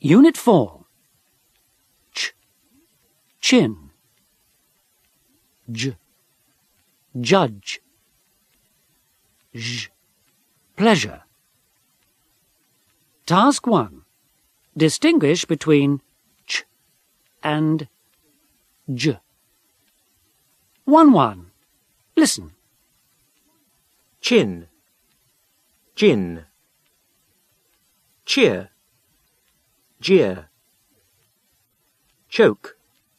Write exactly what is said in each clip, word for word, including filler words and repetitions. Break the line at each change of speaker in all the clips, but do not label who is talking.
Unit four. Ch. Chin. J. Judge. J. Pleasure. Task one. Distinguish between ch and j. one one. Listen.
Chin. Gin. Cheer. Jeer. Choke.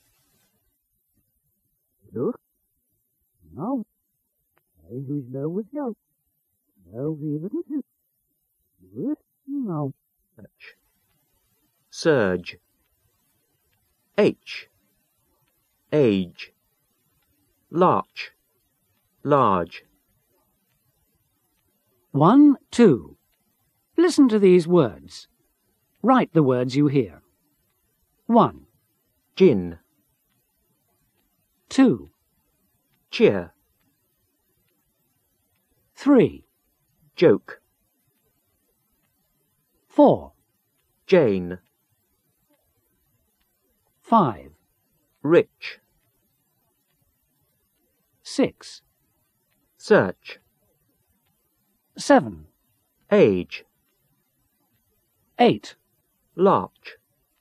Look. No. I who's no with help. No, he isn't. Good. No.
H. Surge. H. Age. Larch. Large.
One, two. Listen to these words. Write the words you hear. One.
Gin.
Two.
Cheer.
Three.
Joke.
Four.
Jane.
Five.
Rich.
Six.
Search.
Seven.
Age.
Eight.
Larch.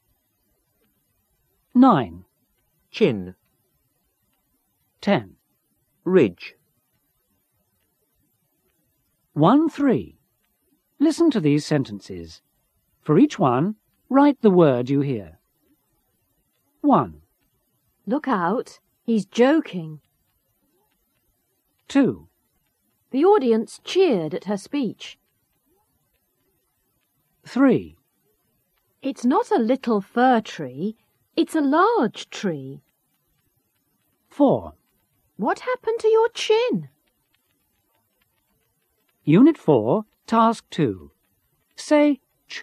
Nine.
Chin.
Ten.
Ridge.
One, three. Listen to these sentences. For each one, write the word you hear. One.
Look out, he's joking.
Two.
The audience cheered at her speech.
Three.
It's not a little fir tree, it's a large tree.
Four.
What happened to your chin?
Unit four, Task two. Say ch.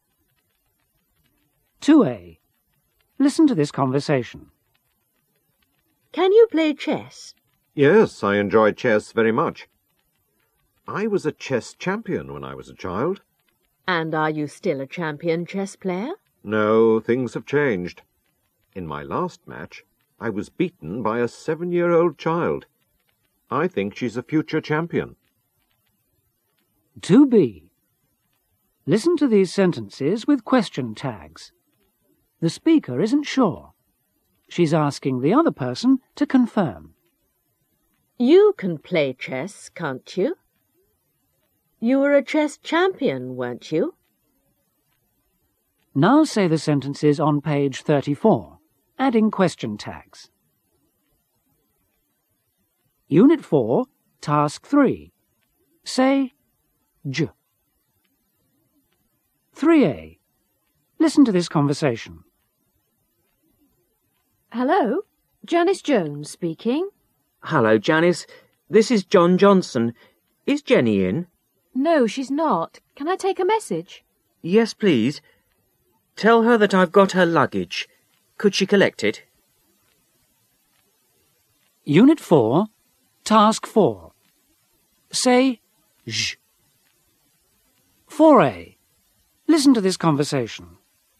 two A. Listen to this conversation.
Can you play chess?
Yes, I enjoy chess very much. I was a chess champion when I was a child.
And are you still a champion chess player?
No, things have changed. In my last match, I was beaten by a seven-year-old child. I think she's a future champion.
two B. Listen to these sentences with question tags. The speaker isn't sure. She's asking the other person to confirm.
You can play chess, can't you? You were a chess champion, weren't you?
Now say the sentences on page thirty-four, adding question tags. Unit four, Task three. Say j. three A. Listen to this conversation.
Hello, Janice Jones speaking.
Hello, Janice. This is John Johnson. Is Jenny in?
No, she's not. Can I take a message?
Yes, please. Tell her that I've got her luggage. Could she collect it?
Unit four, Task four. Say j. four A. Listen to this conversation.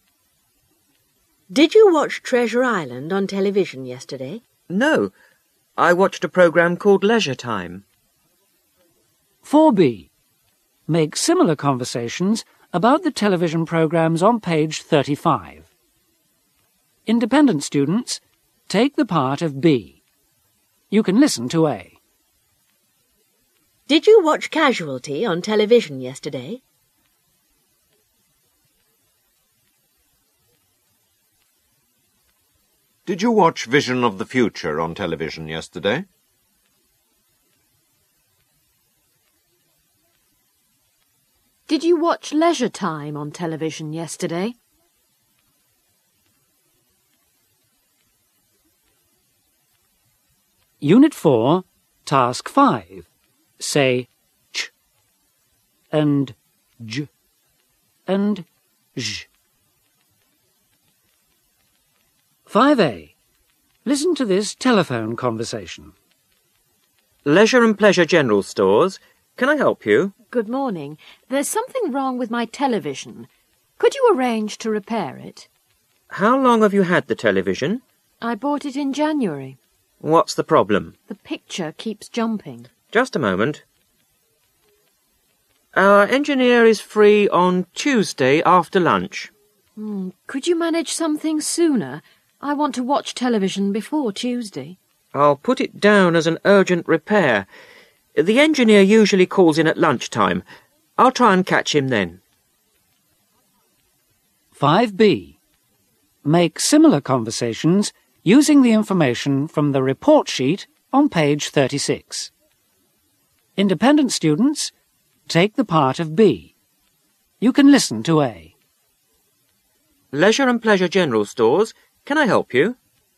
Did you watch Treasure Island on television yesterday?
No. I watched a programme called Leisure Time.
four B. Make similar conversations about the television programmes on page thirty-five. Independent students, take the part of B. You can listen to A.
Did you watch Casualty on television yesterday?
Did you watch Vision of the Future on television yesterday?
Did you watch Leisure Time on television yesterday?
Unit four, Task five. Say ch and j and j. five A. Listen to this telephone conversation.
Leisure and Pleasure General Stores. Can I help you?
Good morning. There's something wrong with my television.
Could you arrange to repair it?
How long have you had the television?
I bought it in January.
What's the problem?
The picture keeps jumping.
Just a moment. Our engineer is free on Tuesday after lunch.
Hmm. Could you manage something sooner? I want to watch television before Tuesday.
I'll put it down as an urgent repair. The engineer usually calls in at lunchtime. I'll try and catch him then.
five B. Make similar conversations using the information from the report sheet on page thirty-six. Independent students, take the part of B. You can listen to A.
Leisure and Pleasure General Stores. Can I help you?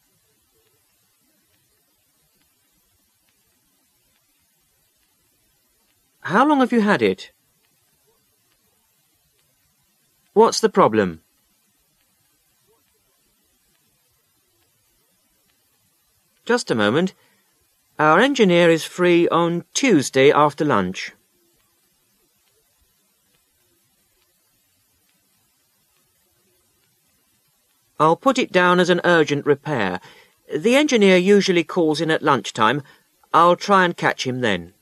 How long have you had it? What's the problem? Just a moment. Our engineer is free on Tuesday after lunch. I'll put it down as an urgent repair. The engineer usually calls in at lunchtime. I'll try and catch him then.